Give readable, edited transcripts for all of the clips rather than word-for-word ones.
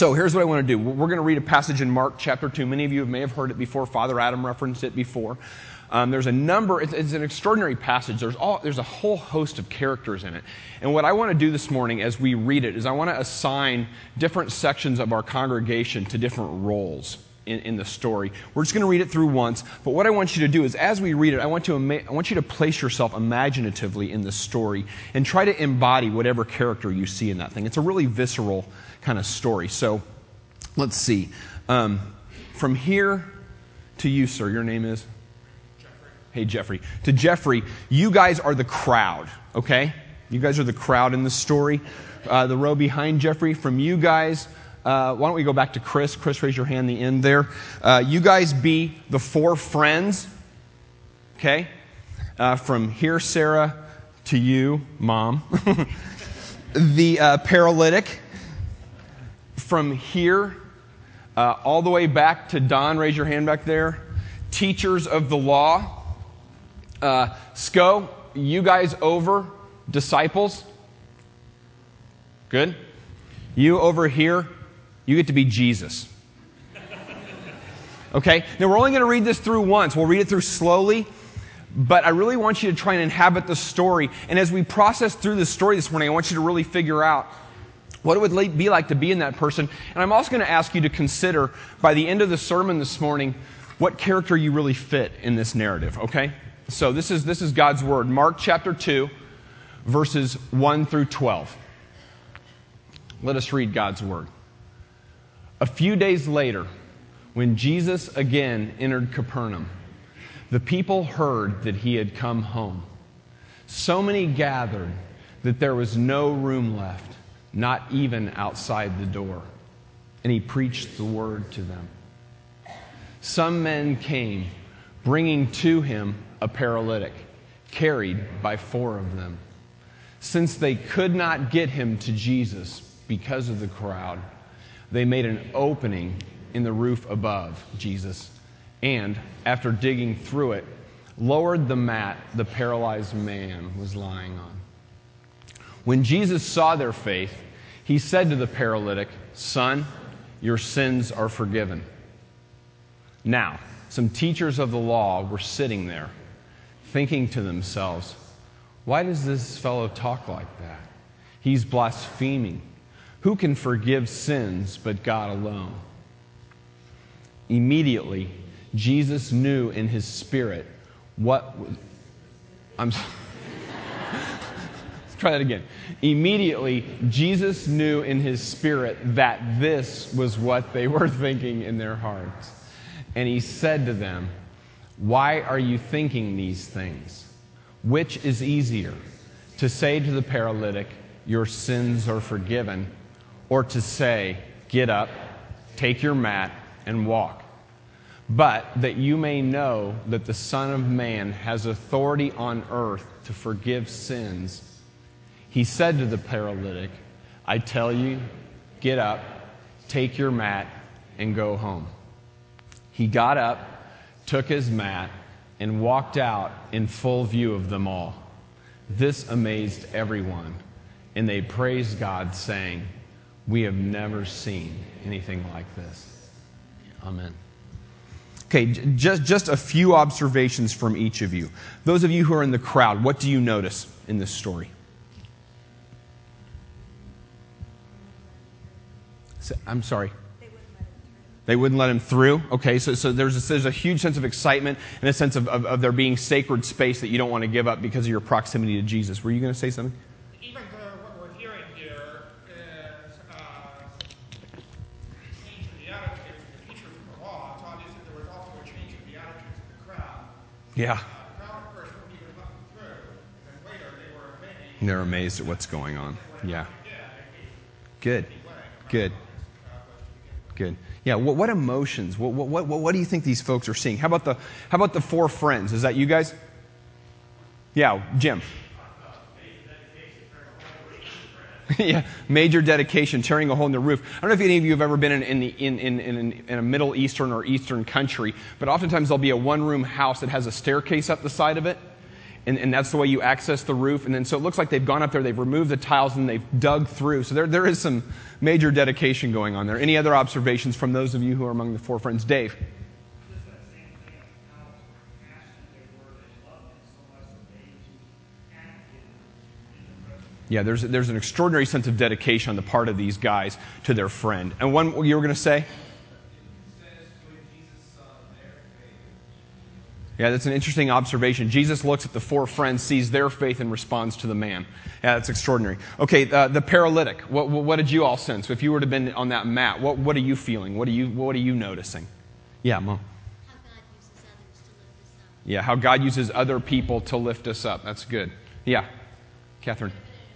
So here's what I want to do. We're going to read a passage in Mark chapter 2. Many of you may have heard it before. Father Adam referenced it before. There's a number, it's an extraordinary passage. There's a whole host of characters in it. And what I want to do this morning as we read it is I want to assign different sections of our congregation to different roles in the story. We're just going to read it through once. But what I want you to do is as we read it, I want you to place yourself imaginatively in the story and try to embody whatever character you see in that thing. It's a really visceral kind of story. So let's see. From here to you, sir, your name is? Hey, Jeffrey. To Jeffrey, you guys are the crowd, okay? You guys are the crowd in the story. The row behind Jeffrey, from you guys, why don't we go back to Chris? Chris, raise your hand, the end there. You guys be the four friends, okay? From here, Sarah, to you, Mom. The paralytic. From here, all the way back to Don, raise your hand back there. Teachers of the law. Sco, you guys over, disciples. Good. You over here, you get to be Jesus. Okay? Now we're only going to read this through once. We'll read it through slowly, but I really want you to try and inhabit the story. And as we process through the story this morning, I want you to really figure out what it would be like to be in that person. And I'm also going to ask you to consider, by the end of the sermon this morning, what character you really fit in this narrative, okay? So this is God's Word. Mark chapter 2, verses 1 through 12. Let us read God's Word. A few days later, when Jesus again entered Capernaum, the people heard that he had come home. So many gathered that there was no room left, not even outside the door. And he preached the word to them. Some men came, bringing to him a paralytic, carried by four of them. Since they could not get him to Jesus because of the crowd, they made an opening in the roof above Jesus, and, after digging through it, lowered the mat the paralyzed man was lying on. When Jesus saw their faith, he said to the paralytic, "Son, your sins are forgiven." Now, some teachers of the law were sitting there, thinking to themselves, "Why does this fellow talk like that? He's blaspheming. Who can forgive sins but God alone?" Immediately, Jesus knew in his spirit what... Let's try that again. Immediately, Jesus knew in his spirit that this was what they were thinking in their hearts. And he said to them, "Why are you thinking these things? Which is easier, to say to the paralytic, 'Your sins are forgiven,' or to say, 'Get up, take your mat, and walk'? But that you may know that the Son of Man has authority on earth to forgive sins," he said to the paralytic, "I tell you, get up, take your mat, and go home." He got up, took his mat, and walked out in full view of them all. This amazed everyone, and they praised God, saying, "We have never seen anything like this." Amen. Okay, just a few observations from each of you. Those of you who are in the crowd, what do you notice in this story? I'm sorry. They wouldn't let him through. Okay, so there's a huge sense of excitement and a sense of there being sacred space that you don't want to give up because of your proximity to Jesus. Were you going to say something? Even though what we're hearing here is change in the attitude of the teachers of the law, it's obvious that there was also a change in the attitudes of the crowd. Yeah. The crowd at first wouldn't even let them through, and then later they were amazed. They're amazed at what's going on. Yeah. Good. Good. Good. Yeah. What emotions? What do you think these folks are seeing? How about the four friends? Is that you guys? Yeah, Jim. Yeah, major dedication, tearing a hole in the roof. I don't know if any of you have ever been in a Middle Eastern or Eastern country, but oftentimes there'll be a one-room house that has a staircase up the side of it. and that's the way you access the roof. And then so it looks like they've gone up there, they've removed the tiles, and they've dug through. So there is some major dedication going on there. Any other observations from those of you who are among the four friends? Dave? Yeah, there's an extraordinary sense of dedication on the part of these guys to their friend. And one you were going to say? Yeah, that's an interesting observation. Jesus looks at the four friends, sees their faith, and responds to the man. Yeah, that's extraordinary. Okay, the paralytic. What did you all sense? If you were to have been on that mat, what are you feeling? What are you noticing? Yeah, Mom. Yeah, how God uses other people to lift us up. That's good. Yeah, Catherine.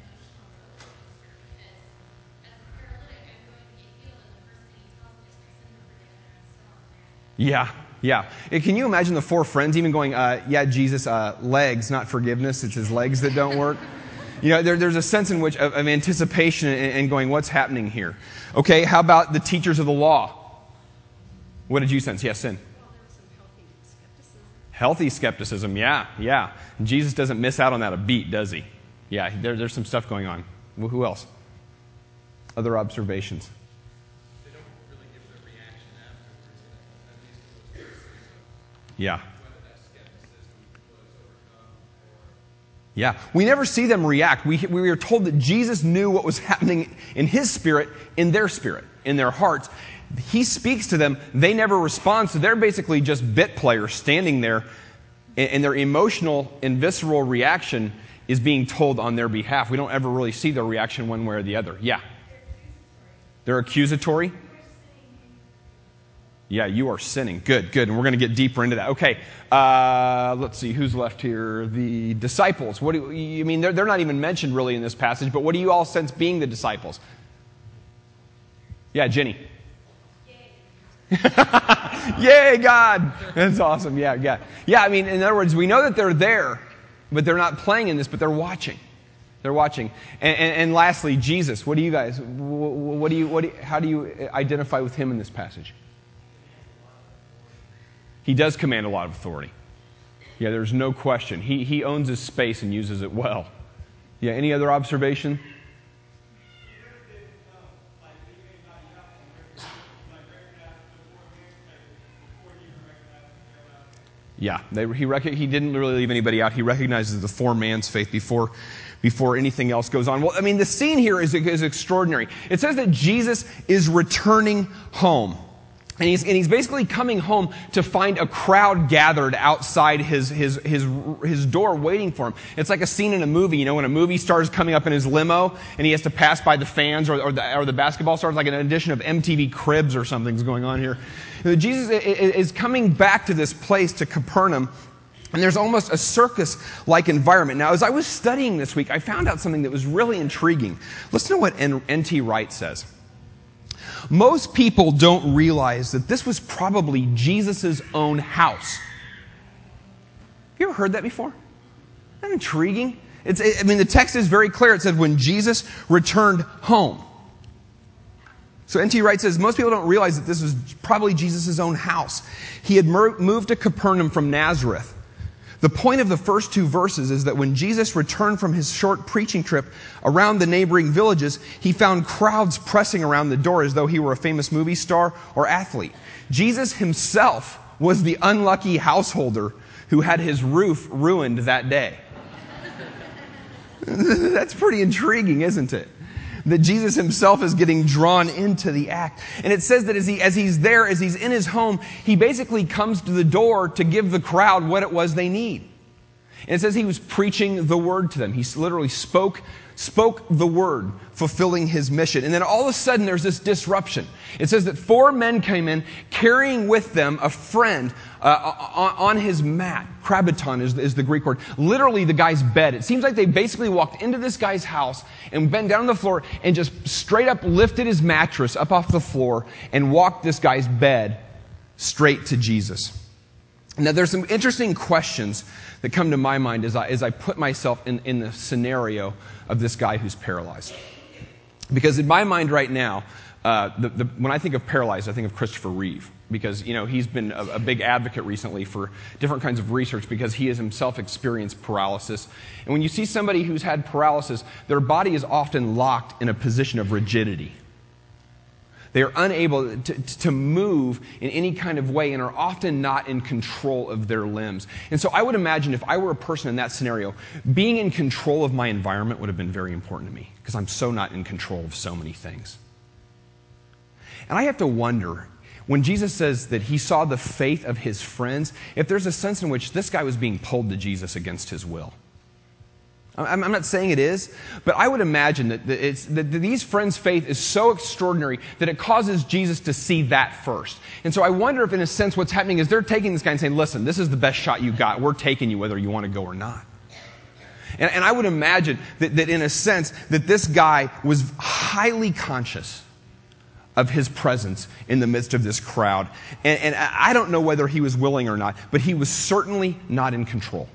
Yeah. Can you imagine the four friends even going, Jesus, legs, not forgiveness. It's his legs that don't work. There's a sense in which of anticipation and going, what's happening here? Okay, how about the teachers of the law? What did you sense? Yes, Sin. Well, there was some Healthy skepticism, yeah. And Jesus doesn't miss out on that a beat, does he? Yeah, there's some stuff going on. Well, who else? Other observations? They don't really give their reaction afterwards, at least Yeah. whether that skepticism was overcome or... Yeah, we never see them react. We are told that Jesus knew what was happening in his spirit, in their hearts. He speaks to them. They never respond, so they're basically just bit players standing there, and their emotional and visceral reaction is being told on their behalf. We don't ever really see their reaction one way or the other. Yeah. They're accusatory. Yeah, you are sinning. Good. And we're going to get deeper into that. Okay, let's see. Who's left here? The disciples. What do you mean? They're not even mentioned really in this passage, but what do you all sense being the disciples? Yeah, Jenny. Yay, God. That's awesome. Yeah. I mean, in other words, we know that they're there, but they're not playing in this, but they're watching. And lastly, Jesus. What do you guys, how do you identify with him in this passage? He does command a lot of authority. Yeah, there's no question. He owns his space and uses it well. Yeah, any other observation? Yeah, he didn't really leave anybody out. He recognizes the four man's faith before anything else goes on. Well, I mean, the scene here is extraordinary. It says that Jesus is returning home. And he's basically coming home to find a crowd gathered outside his door waiting for him. It's like a scene in a movie, when a movie star is coming up in his limo and he has to pass by the fans or the basketball stars, like an edition of MTV Cribs or something's going on here. Jesus is coming back to this place, to Capernaum, and there's almost a circus-like environment. Now, as I was studying this week, I found out something that was really intriguing. Listen to what N.T. Wright says. Most people don't realize that this was probably Jesus' own house. Have you ever heard that before? Isn't that intriguing? The text is very clear. It said, when Jesus returned home. So N.T. Wright says, most people don't realize that this was probably Jesus' own house. He had moved to Capernaum from Nazareth. The point of the first two verses is that when Jesus returned from his short preaching trip around the neighboring villages, he found crowds pressing around the door as though he were a famous movie star or athlete. Jesus himself was the unlucky householder who had his roof ruined that day. That's pretty intriguing, isn't it? That Jesus himself is getting drawn into the act. And it says that as he's in his home, he basically comes to the door to give the crowd what it was they need. And it says he was preaching the word to them. He literally spoke the word, fulfilling his mission. And then all of a sudden there's this disruption. It says that four men came in carrying with them a friend on his mat. Krabaton is the Greek word. Literally the guy's bed. It seems like they basically walked into this guy's house and bent down on the floor and just straight up lifted his mattress up off the floor and walked this guy's bed straight to Jesus. Now there's some interesting questions that come to my mind as I put myself in the scenario of this guy who's paralyzed. Because in my mind right now, when I think of paralyzed, I think of Christopher Reeve, because he's been a big advocate recently for different kinds of research because he has himself experienced paralysis. And when you see somebody who's had paralysis, their body is often locked in a position of rigidity. They are unable to move in any kind of way and are often not in control of their limbs. And so I would imagine if I were a person in that scenario, being in control of my environment would have been very important to me because I'm so not in control of so many things. And I have to wonder, when Jesus says that he saw the faith of his friends, if there's a sense in which this guy was being pulled to Jesus against his will. I'm not saying it is, but I would imagine that these friends' faith is so extraordinary that it causes Jesus to see that first. And so I wonder if, in a sense, what's happening is they're taking this guy and saying, listen, this is the best shot you got. We're taking you whether you want to go or not. And I would imagine that in a sense, that this guy was highly conscious of his presence in the midst of this crowd. And I don't know whether he was willing or not, but he was certainly not in control.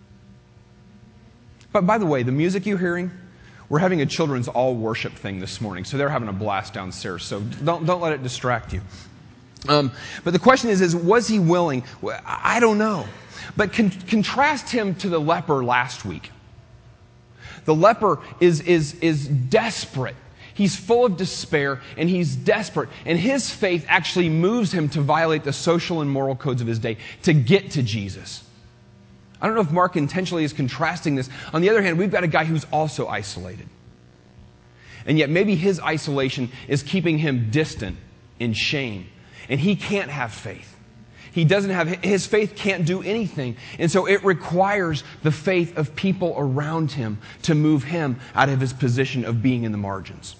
But by the way, the music you're hearing, we're having a children's all worship thing this morning, so they're having a blast downstairs, so don't let it distract you. But the question is was he willing? I don't know. But contrast him to the leper last week. The leper is desperate. He's full of despair, and he's desperate. And his faith actually moves him to violate the social and moral codes of his day to get to Jesus. I don't know if Mark intentionally is contrasting this. On the other hand, we've got a guy who's also isolated. And yet maybe his isolation is keeping him distant in shame. And he can't have faith. His faith can't do anything. And so it requires the faith of people around him to move him out of his position of being in the margins.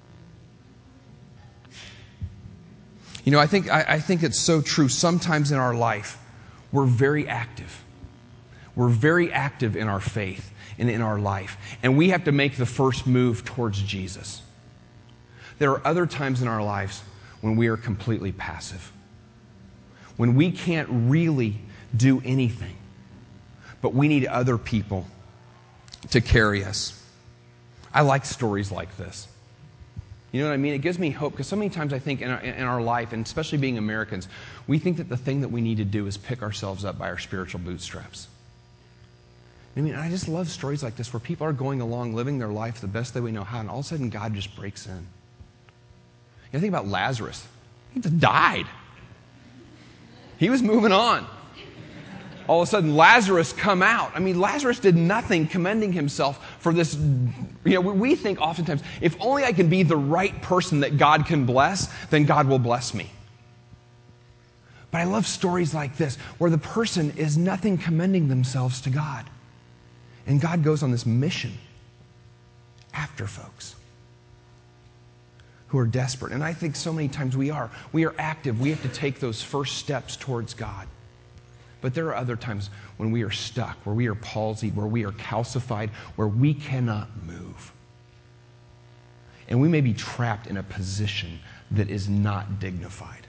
I think it's so true. Sometimes in our life, we're very active. We're very active in our faith and in our life. And we have to make the first move towards Jesus. There are other times in our lives when we are completely passive. When we can't really do anything. But we need other people to carry us. I like stories like this. You know what I mean? It gives me hope because so many times I think in our life, and especially being Americans, we think that the thing that we need to do is pick ourselves up by our spiritual bootstraps. I just love stories like this where people are going along, living their life the best that we know how, and all of a sudden God just breaks in. Think about Lazarus. He just died. He was moving on. All of a sudden, Lazarus come out. Lazarus did nothing commending himself for this. We think oftentimes, if only I can be the right person that God can bless, then God will bless me. But I love stories like this where the person is nothing commending themselves to God. And God goes on this mission after folks who are desperate. And I think so many times we are active. We have to take those first steps towards God. But there are other times when we are stuck, where we are palsied, where we are calcified, where we cannot move. And we may be trapped in a position that is not dignified.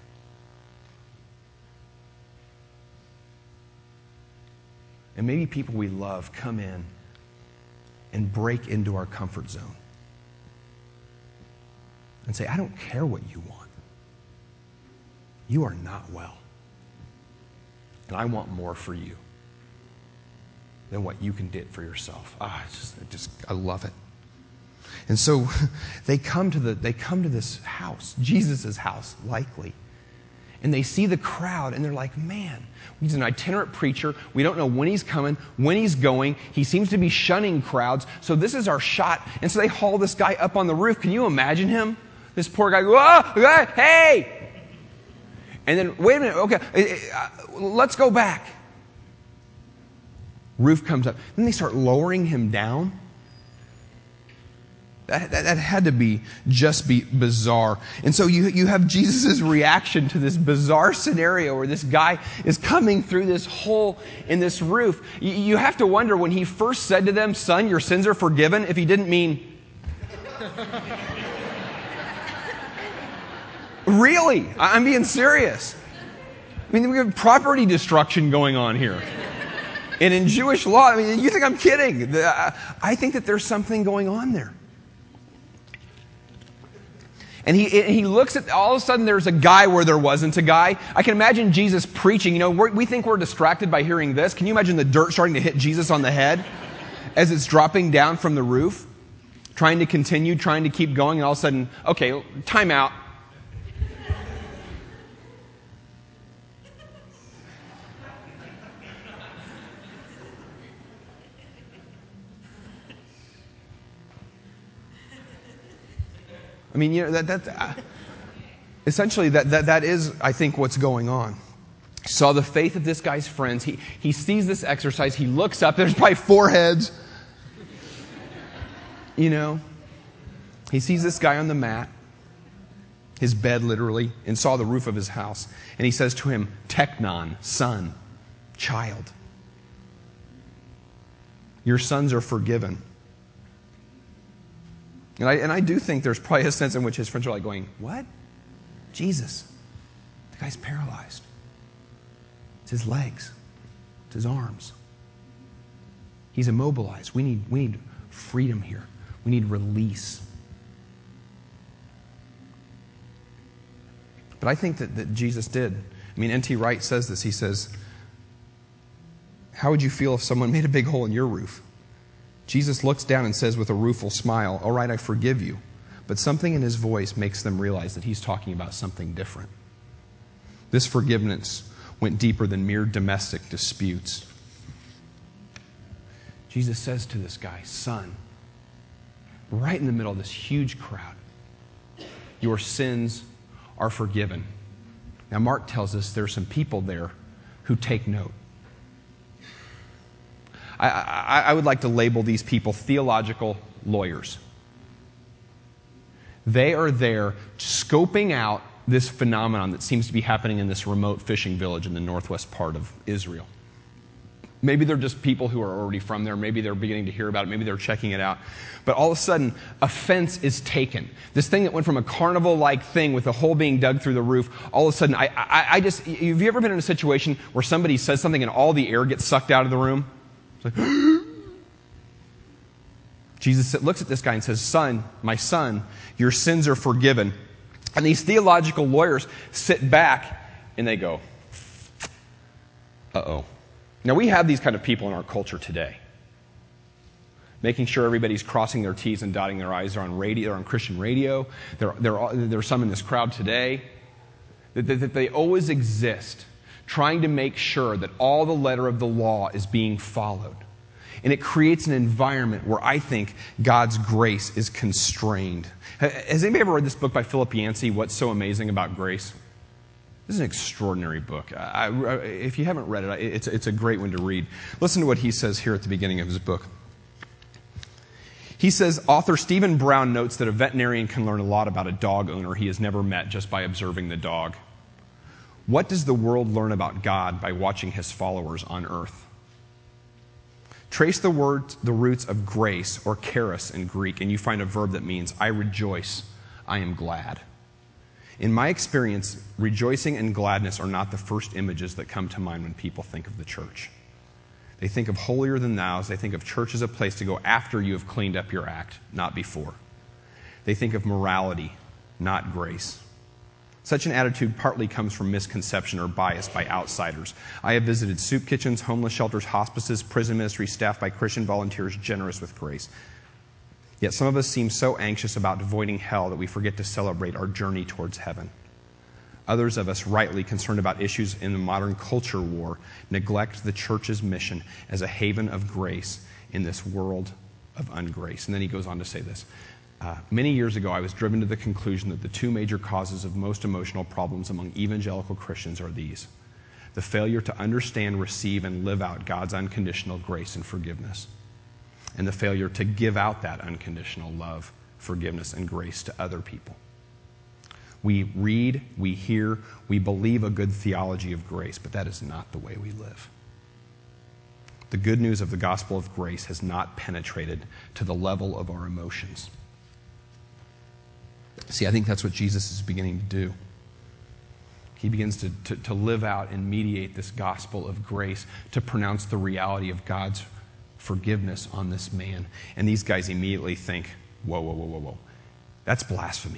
And maybe people we love come in and break into our comfort zone and say, I don't care what you want. You are not well. And I want more for you than what you can get for yourself. I love it. And so they come to this house, Jesus' house, likely. And they see the crowd, and they're like, man, he's an itinerant preacher. We don't know when he's coming, when he's going. He seems to be shunning crowds. So this is our shot. And so they haul this guy up on the roof. Can you imagine him? This poor guy, whoa, hey! And then, wait a minute, okay, let's go back. Roof comes up. Then they start lowering him down. That had to be bizarre. And so you have Jesus' reaction to this bizarre scenario where this guy is coming through this hole in this roof. You have to wonder when he first said to them, son, your sins are forgiven, if he didn't mean... Really? I'm being serious. We have property destruction going on here. And in Jewish law, you think I'm kidding. I think that there's something going on there. And he looks at, all of a sudden there's a guy where there wasn't a guy. I can imagine Jesus preaching. You know, we think we're distracted by hearing this. Can you imagine the dirt starting to hit Jesus on the head as it's dropping down from the roof? Trying to continue, trying to keep going, and all of a sudden, okay, time out. I mean, you know, essentially that is, I think, what's going on. Saw the faith of this guy's friends. He sees this exercise. He looks up. There's probably 4 heads. You know, he sees this guy on the mat, his bed literally, and saw the roof of his house. And he says to him, Teknon, son, child, your sons are forgiven. And I do think there's probably a sense in which his friends are like going, what? Jesus, the guy's paralyzed. It's his legs. It's his arms. He's immobilized. We need freedom here. We need release. But I think that Jesus did. I mean, N.T. Wright says this. He says, how would you feel if someone made a big hole in your roof? Jesus looks down and says with a rueful smile, all right, I forgive you. But something in his voice makes them realize that he's talking about something different. This forgiveness went deeper than mere domestic disputes. Jesus says to this guy, son, right in the middle of this huge crowd, your sins are forgiven. Now, Mark tells us there's some people there who take note. I would like to label these people theological lawyers. They are there scoping out this phenomenon that seems to be happening in this remote fishing village in the northwest part of Israel. Maybe they're just people who are already from there. Maybe they're beginning to hear about it. Maybe they're checking it out. But all of a sudden, offense is taken. This thing that went from a carnival-like thing with a hole being dug through the roof, all of a sudden, have you ever been in a situation where somebody says something and all the air gets sucked out of the room? It's like, Jesus looks at this guy and says, son, my son, your sins are forgiven. And these theological lawyers sit back and they go, uh-oh. Now, we have these kind of people in our culture today, making sure everybody's crossing their T's and dotting their I's. They're on radio, they're on Christian radio. There's some in this crowd today that they always exist, trying to make sure that all the letter of the law is being followed. And it creates an environment where I think God's grace is constrained. Has anybody ever read this book by Philip Yancey, What's So Amazing About Grace? This is an extraordinary book. If you haven't read it, it's a great one to read. Listen to what he says here at the beginning of his book. He says, author Stephen Brown notes that a veterinarian can learn a lot about a dog owner he has never met just by observing the dog. What does the world learn about God by watching his followers on earth? Trace the roots of grace, or charis in Greek, and you find a verb that means, I rejoice, I am glad. In my experience, rejoicing and gladness are not the first images that come to mind when people think of the church. They think of holier than thous. They think of church as a place to go after you have cleaned up your act, not before. They think of morality, not grace. Such an attitude partly comes from misconception or bias by outsiders. I have visited soup kitchens, homeless shelters, hospices, prison ministries staffed by Christian volunteers generous with grace. Yet some of us seem so anxious about avoiding hell that we forget to celebrate our journey towards heaven. Others of us, rightly concerned about issues in the modern culture war, neglect the church's mission as a haven of grace in this world of ungrace. And then he goes on to say this. Many years ago, I was driven to the conclusion that the two major causes of most emotional problems among evangelical Christians are these: the failure to understand, receive, and live out God's unconditional grace and forgiveness, and the failure to give out that unconditional love, forgiveness, and grace to other people. We read, we hear, we believe a good theology of grace, but that is not the way we live. The good news of the gospel of grace has not penetrated to the level of our emotions. See, I think that's what Jesus is beginning to do. He begins to live out and mediate this gospel of grace, to pronounce the reality of God's forgiveness on this man. And these guys immediately think, whoa. That's blasphemy.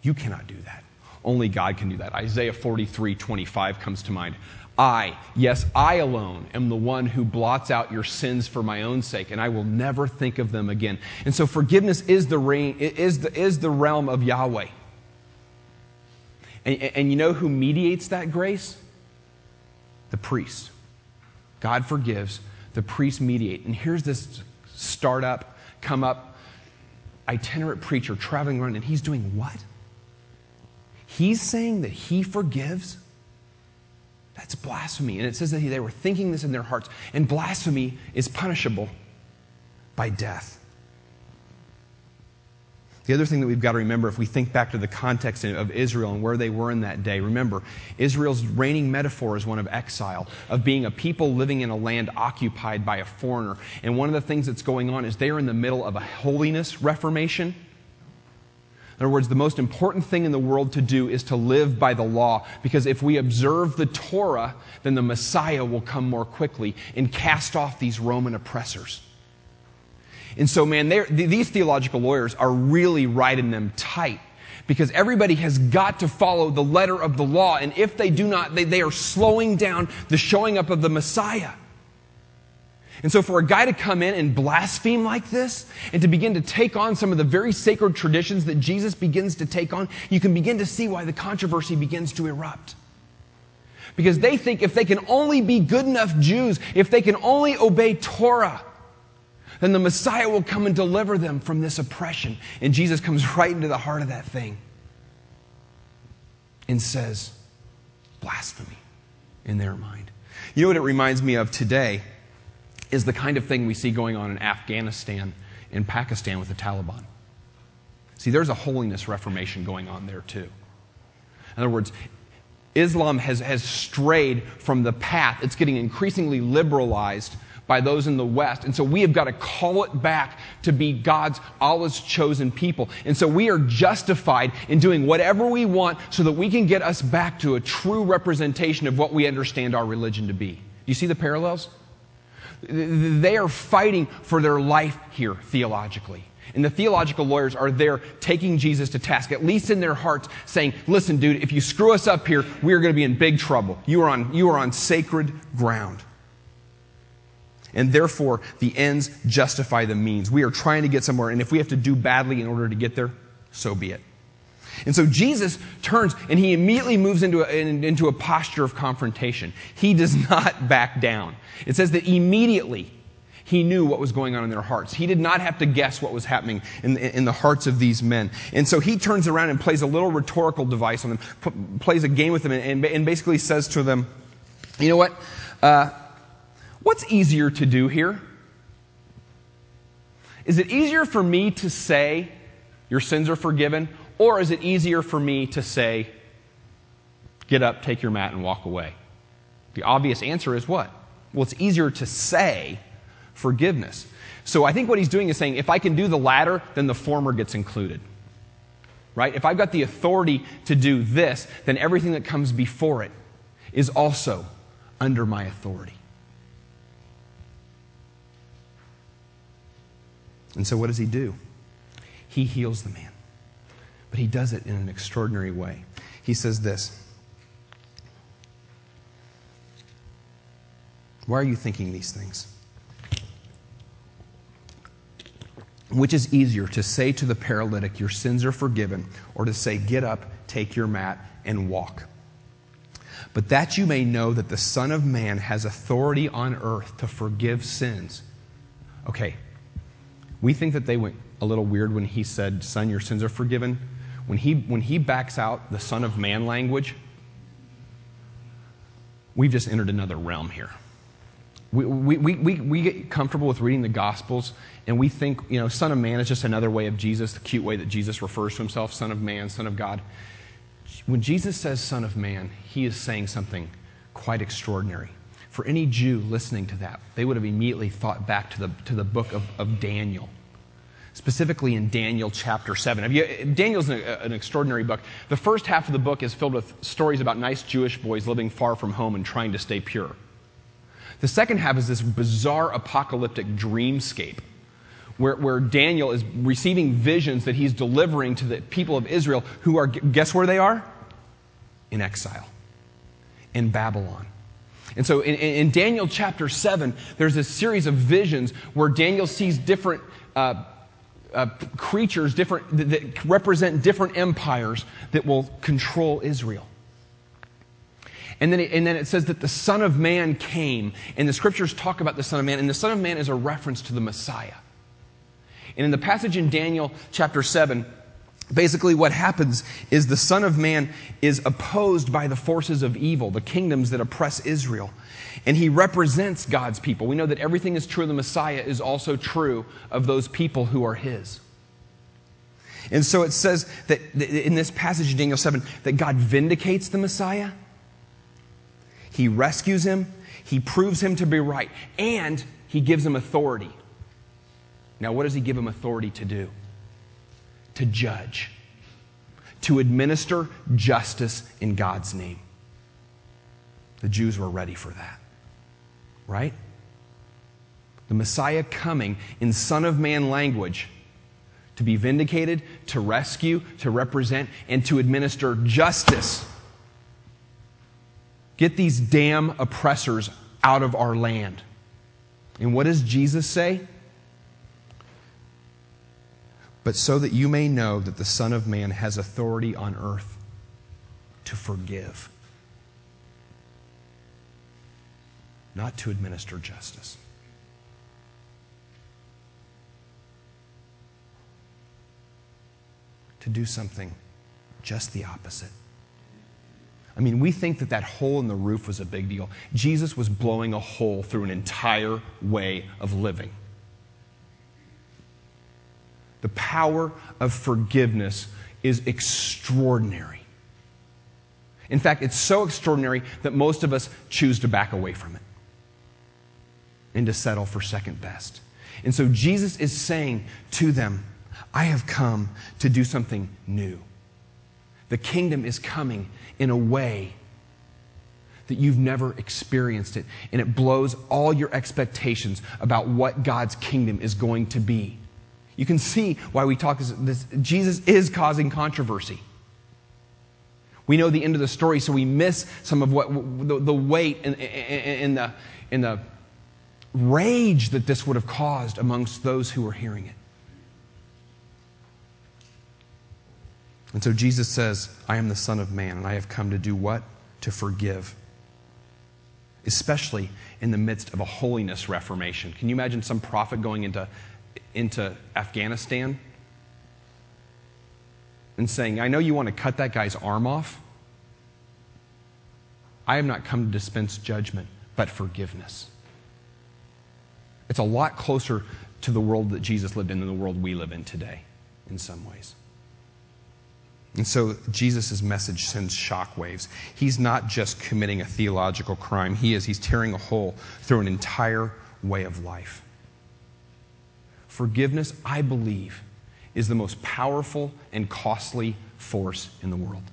You cannot do that. Only God can do that. Isaiah 43:25 comes to mind. I, yes, I alone am the one who blots out your sins for my own sake, and I will never think of them again. And so forgiveness is the realm of Yahweh. And you know who mediates that grace? The priest. God forgives, the priest mediate. And here's this startup, come up, itinerant preacher traveling around, and he's doing what? He's saying that he forgives? That's blasphemy. And it says that they were thinking this in their hearts. And blasphemy is punishable by death. The other thing that we've got to remember, if we think back to the context of Israel and where they were in that day, remember, Israel's reigning metaphor is one of exile, of being a people living in a land occupied by a foreigner. And one of the things that's going on is they are in the middle of a holiness reformation. In other words, the most important thing in the world to do is to live by the law, because if we observe the Torah, then the Messiah will come more quickly and cast off these Roman oppressors. And so, man, these theological lawyers are really riding them tight, because everybody has got to follow the letter of the law, and if they do not, they are slowing down the showing up of the Messiah. And so for a guy to come in and blaspheme like this and to begin to take on some of the very sacred traditions that Jesus begins to take on, you can begin to see why the controversy begins to erupt. Because they think if they can only be good enough Jews, if they can only obey Torah, then the Messiah will come and deliver them from this oppression. And Jesus comes right into the heart of that thing and says, blasphemy in their mind. You know what it reminds me of today? Is the kind of thing we see going on in Afghanistan and Pakistan with the Taliban. See, there's a holiness reformation going on there too. In other words, Islam has strayed from the path. It's getting increasingly liberalized by those in the West. And so we have got to call it back to be God's, Allah's chosen people. And so we are justified in doing whatever we want so that we can get us back to a true representation of what we understand our religion to be. Do you see the parallels? They are fighting for their life here theologically. And the theological lawyers are there taking Jesus to task, at least in their hearts, saying, listen, dude, if you screw us up here, we're going to be in big trouble. You are on sacred ground. And therefore, the ends justify the means. We are trying to get somewhere, and if we have to do badly in order to get there, so be it. And so Jesus turns and he immediately moves into a posture of confrontation. He does not back down. It says that immediately he knew what was going on in their hearts. He did not have to guess what was happening in the hearts of these men. And so he turns around and plays a little rhetorical device on them, plays a game with them, and basically says to them, you know what? What's easier to do here? Is it easier for me to say your sins are forgiven? Or is it easier for me to say, get up, take your mat, and walk away? The obvious answer is what? Well, it's easier to say forgiveness. So I think what he's doing is saying, if I can do the latter, then the former gets included. Right? If I've got the authority to do this, then everything that comes before it is also under my authority. And so what does he do? He heals the man. But he does it in an extraordinary way. He says this. Why are you thinking these things? Which is easier, to say to the paralytic, your sins are forgiven, or to say, get up, take your mat, and walk? But that you may know that the Son of Man has authority on earth to forgive sins. Okay, we think that they went a little weird when he said, son, your sins are forgiven. When he backs out the Son of Man language, we've just entered another realm here. We get comfortable with reading the Gospels, and we think, Son of Man is just another way of Jesus, the cute way that Jesus refers to himself, Son of Man, Son of God. When Jesus says Son of Man, he is saying something quite extraordinary. For any Jew listening to that, they would have immediately thought back to the book of Daniel. Specifically in Daniel chapter 7. Daniel's an extraordinary book. The first half of the book is filled with stories about nice Jewish boys living far from home and trying to stay pure. The second half is this bizarre apocalyptic dreamscape where Daniel is receiving visions that he's delivering to the people of Israel who are, guess where they are? In exile, in Babylon. And so in Daniel chapter 7, there's a series of visions where Daniel sees different creatures, that represent different empires that will control Israel. And then it says that the Son of Man came, and the scriptures talk about the Son of Man, and the Son of Man is a reference to the Messiah. And in the passage in Daniel chapter 7, basically what happens is the Son of Man is opposed by the forces of evil, the kingdoms that oppress Israel. And he represents God's people. We know that everything is true of the Messiah is also true of those people who are his. And so it says that in this passage in Daniel 7 that God vindicates the Messiah. He rescues him. He proves him to be right. And he gives him authority. Now, what does he give him authority to do? To judge. To administer justice in God's name. The Jews were ready for that. Right? The Messiah coming in Son of Man language to be vindicated, to rescue, to represent, and to administer justice. Get these damn oppressors out of our land. And what does Jesus say? But so that you may know that the Son of Man has authority on earth to forgive, not to administer justice. To do something just the opposite. I mean, we think that hole in the roof was a big deal. Jesus was blowing a hole through an entire way of living. The power of forgiveness is extraordinary. In fact, it's so extraordinary that most of us choose to back away from it and to settle for second best. And so Jesus is saying to them, I have come to do something new. The kingdom is coming in a way that you've never experienced it. And it blows all your expectations about what God's kingdom is going to be. You can see why we talk this. Jesus is causing controversy. We know the end of the story, so we miss some of what the weight and the rage that this would have caused amongst those who were hearing it. And so Jesus says, I am the Son of Man, and I have come to do what? To forgive. Especially in the midst of a holiness reformation. Can you imagine some prophet going into Afghanistan and saying, I know you want to cut that guy's arm off. I have not come to dispense judgment, but forgiveness. It's a lot closer to the world that Jesus lived in than the world we live in today, in some ways. And so Jesus' message sends shockwaves. He's not just committing a theological crime. He's tearing a hole through an entire way of life. Forgiveness, I believe, is the most powerful and costly force in the world.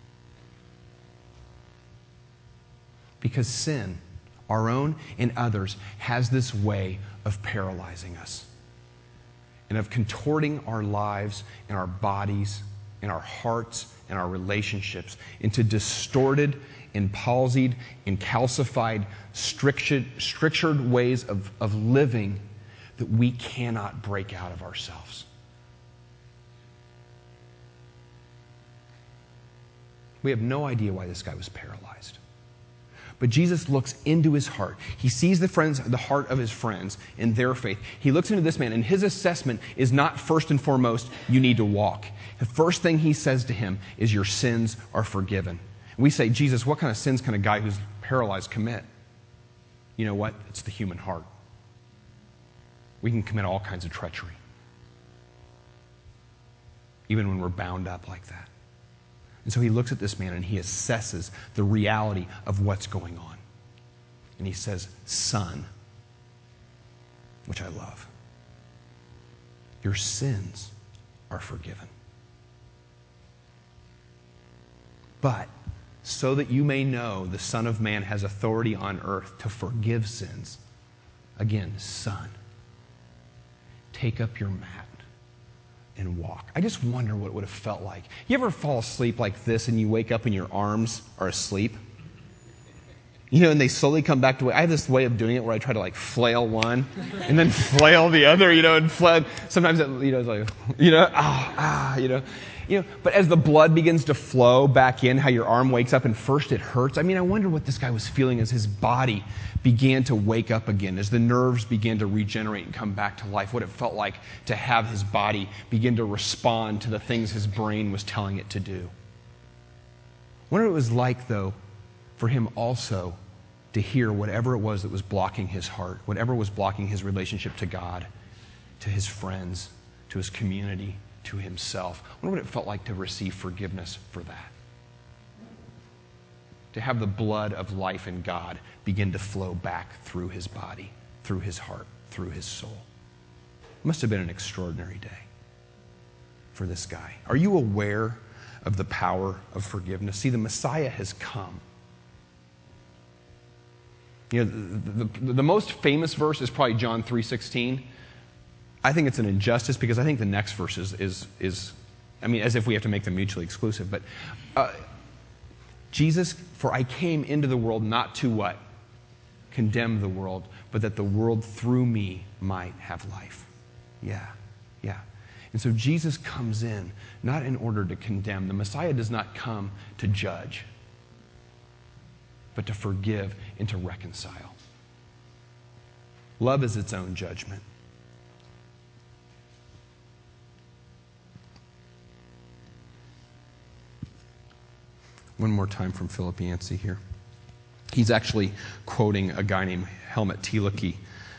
Because sin, our own and others, has this way of paralyzing us and of contorting our lives and our bodies and our hearts and our relationships into distorted and palsied and calcified, strictured ways of living that we cannot break out of ourselves. We have no idea why this guy was paralyzed. But Jesus looks into his heart. He sees the heart of his friends and their faith. He looks into this man, and his assessment is not first and foremost, you need to walk. The first thing he says to him is, your sins are forgiven. And we say, Jesus, what kind of sins can a guy who's paralyzed commit? You know what? It's the human heart. We can commit all kinds of treachery, even when we're bound up like that. And so he looks at this man and he assesses the reality of what's going on. And he says, son, which I love, your sins are forgiven. But so that you may know the Son of Man has authority on earth to forgive sins, again, son, take up your mat and walk. I just wonder what it would have felt like. You ever fall asleep like this and you wake up and your arms are asleep? And they slowly come back to. I have this way of doing it where I try to like flail one and then flail the other, and flail. Sometimes it's like, But as the blood begins to flow back in, how your arm wakes up and first it hurts. I wonder what this guy was feeling as his body began to wake up again, as the nerves began to regenerate and come back to life, what it felt like to have his body begin to respond to the things his brain was telling it to do. I wonder what it was like, though, for him also to hear whatever it was that was blocking his heart, whatever was blocking his relationship to God, to his friends, to his community, to himself. I wonder what it felt like to receive forgiveness for that. To have the blood of life in God begin to flow back through his body, through his heart, through his soul. It must have been an extraordinary day for this guy. Are you aware of the power of forgiveness? See, the Messiah has come. The most famous verse is probably John 3:16. I think it's an injustice because I think the next verse is as if we have to make them mutually exclusive. But Jesus, for I came into the world not to what? Condemn the world, but that the world through me might have life. Yeah. And so Jesus comes in not in order to condemn. The Messiah does not come to judge, but to forgive and to reconcile. Love is its own judgment. One more time from Philip Yancey here. He's actually quoting a guy named Helmut Thielicke,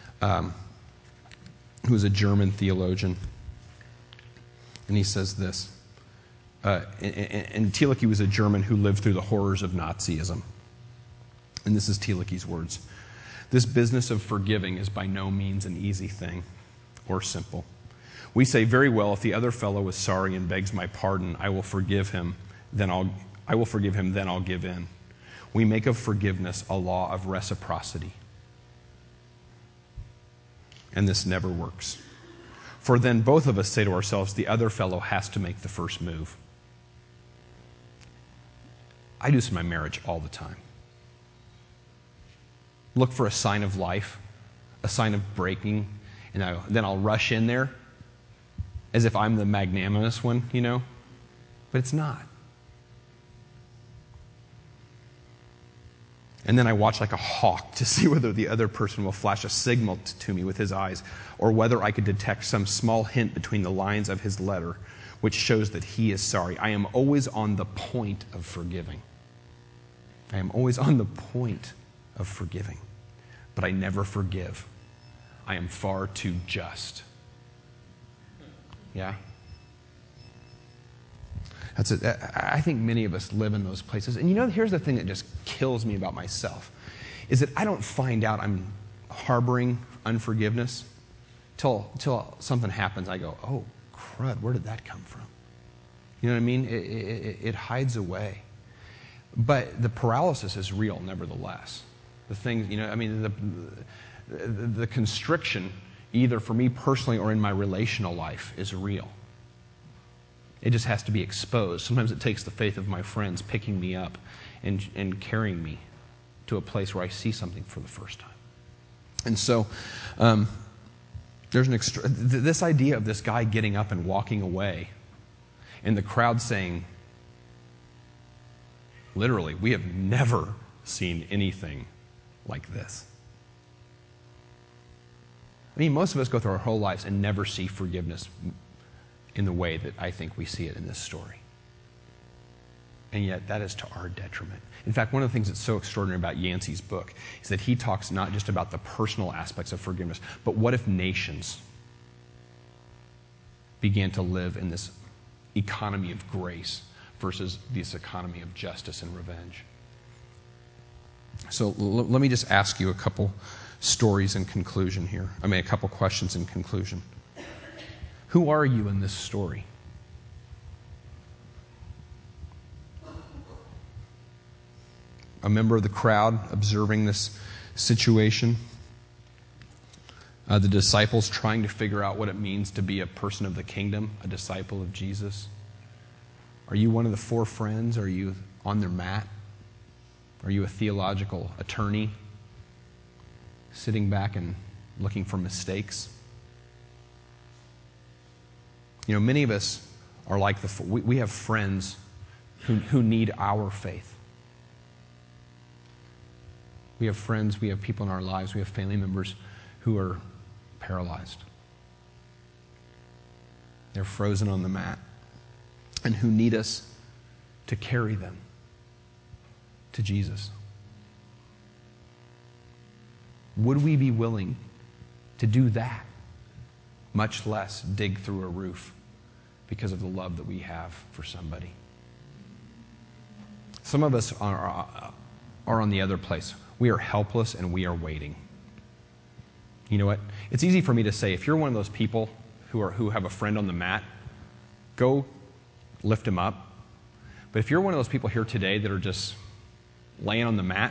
who's a German theologian. And he says this. And Thielicke was a German who lived through the horrors of Nazism. And this is Thielicke's words. This business of forgiving is by no means an easy thing or simple. We say, very well, if the other fellow is sorry and begs my pardon, I will forgive him, then I'll give in. We make of forgiveness a law of reciprocity. And this never works. For then both of us say to ourselves, the other fellow has to make the first move. I do this in my marriage all the time. Look for a sign of life, a sign of breaking, and then I'll rush in there as if I'm the magnanimous one, But it's not. And then I watch like a hawk to see whether the other person will flash a signal to me with his eyes, or whether I could detect some small hint between the lines of his letter which shows that he is sorry. I am always on the point of forgiving. I am always on the point of forgiving. But I never forgive. I am far too just. Yeah? I think many of us live in those places. And here's the thing that just kills me about myself, is that I don't find out I'm harboring unforgiveness till something happens. I go, oh, crud, where did that come from? You know what I mean? It hides away. But the paralysis is real, nevertheless. The things, the constriction, either for me personally or in my relational life, is real. It just has to be exposed. Sometimes it takes the faith of my friends picking me up and carrying me to a place where I see something for the first time. And so there's this idea of this guy getting up and walking away, and the crowd saying, literally, we have never seen anything like this. Most of us go through our whole lives and never see forgiveness in the way that I think we see it in this story. And yet, that is to our detriment. In fact, one of the things that's so extraordinary about Yancey's book is that he talks not just about the personal aspects of forgiveness, but what if nations began to live in this economy of grace versus this economy of justice and revenge? So let me just ask you a couple stories in conclusion here. A couple questions in conclusion. Who are you in this story? A member of the crowd observing this situation? the disciples trying to figure out what it means to be a person of the kingdom, a disciple of Jesus? Are you one of the 4 friends? Are you on their mat? Are you a theological attorney sitting back and looking for mistakes? Many of us are like we have friends who need our faith. We have friends, we have people in our lives, we have family members who are paralyzed. They're frozen on the mat, and who need us to carry them to Jesus. Would we be willing to do that, much less dig through a roof because of the love that we have for somebody? Some of us are on the other place. We are helpless and we are waiting. You know what? It's easy for me to say, if you're one of those people who have a friend on the mat, go lift him up. But if you're one of those people here today that are just laying on the mat,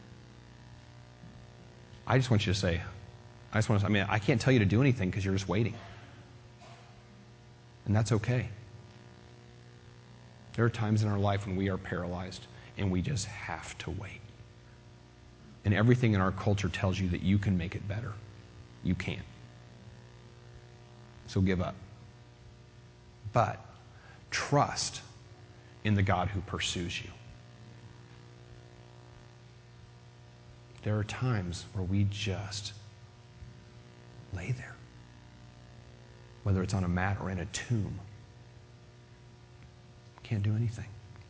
I just want you to say, I can't tell you to do anything because you're just waiting. And that's okay. There are times in our life when we are paralyzed and we just have to wait. And everything in our culture tells you that you can make it better. You can't. So give up. But trust in the God who pursues you. There are times where we just lay there, whether it's on a mat or in a tomb. Can't do anything.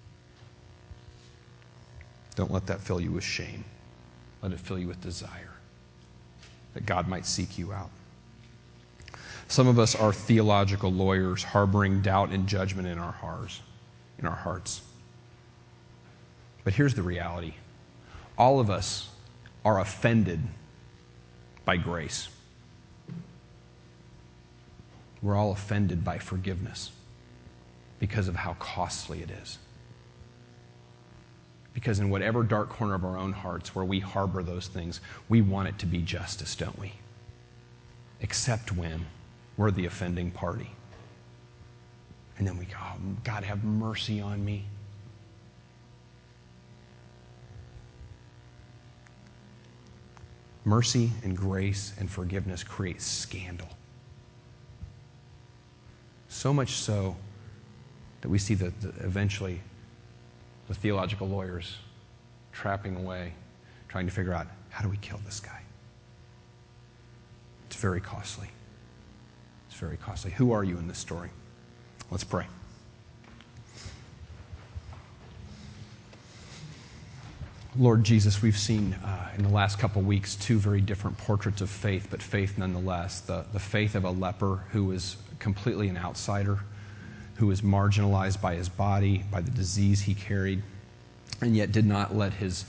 Don't let that fill you with shame. Let it fill you with desire that God might seek you out. Some of us are theological lawyers harboring doubt and judgment in our hearts. But here's the reality. All of us are offended by grace. We're all offended by forgiveness because of how costly it is. Because in whatever dark corner of our own hearts where we harbor those things, we want it to be justice, don't we? Except when we're the offending party. And then we go, oh, God, have mercy on me. Mercy and grace and forgiveness create scandal. So much so that we see that eventually the theological lawyers trapping away, trying to figure out, how do we kill this guy? It's very costly. It's very costly. Who are you in this story? Let's pray. Lord Jesus, we've seen in the last couple weeks 2 very different portraits of faith, but faith nonetheless. The faith of a leper who was completely an outsider, who was marginalized by his body, by the disease he carried, and yet did not let his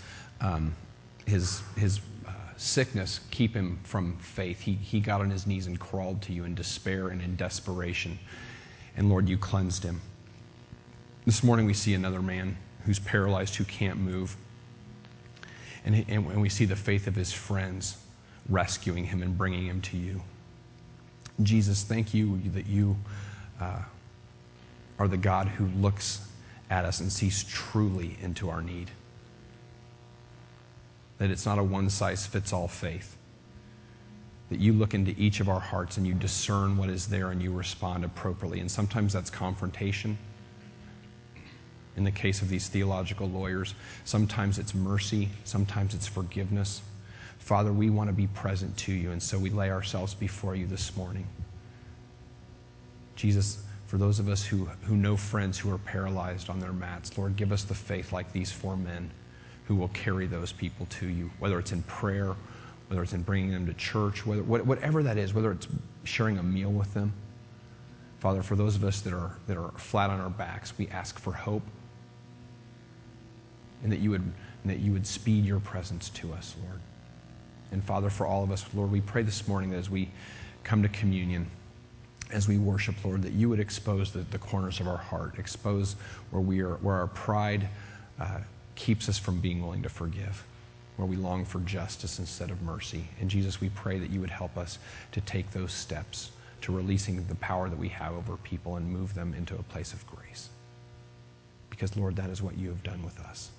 sickness keep him from faith. He got on his knees and crawled to you in despair and in desperation. And Lord, you cleansed him. This morning we see another man who's paralyzed, who can't move. And we see the faith of his friends rescuing him and bringing him to you. Jesus, thank you that you are the God who looks at us and sees truly into our need. That it's not a one-size-fits-all faith. That you look into each of our hearts and you discern what is there and you respond appropriately. And sometimes that's confrontation. In the case of these theological lawyers, sometimes it's mercy, sometimes it's forgiveness. Father, we want to be present to you, and so we lay ourselves before you this morning. Jesus, for those of us who know friends who are paralyzed on their mats, Lord, give us the faith like these 4 men who will carry those people to you, whether it's in prayer, whether it's in bringing them to church, whatever that is, whether it's sharing a meal with them. Father, for those of us that are flat on our backs, we ask for hope, and that you would speed your presence to us, Lord. And Father, for all of us, Lord, we pray this morning that as we come to communion, as we worship, Lord, that you would expose the corners of our heart, expose where our pride keeps us from being willing to forgive. where we long for justice instead of mercy. And Jesus, we pray that you would help us to take those steps to releasing the power that we have over people and move them into a place of grace. Because, Lord, that is what you have done with us.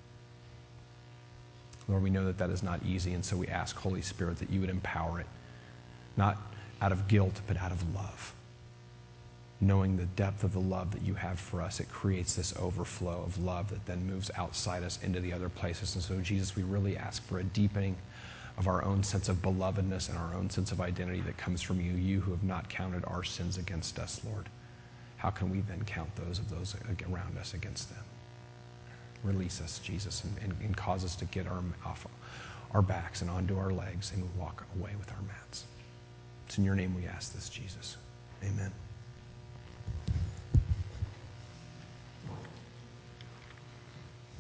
Lord, we know that that is not easy, and so we ask, Holy Spirit, that you would empower it, not out of guilt, but out of love. Knowing the depth of the love that you have for us, it creates this overflow of love that then moves outside us into the other places. And so, Jesus, we really ask for a deepening of our own sense of belovedness and our own sense of identity that comes from you, you who have not counted our sins against us, Lord. How can we then count those around us against them? Release us, Jesus, and cause us to get off our backs and onto our legs and walk away with our mats. It's in your name we ask this, Jesus. Amen.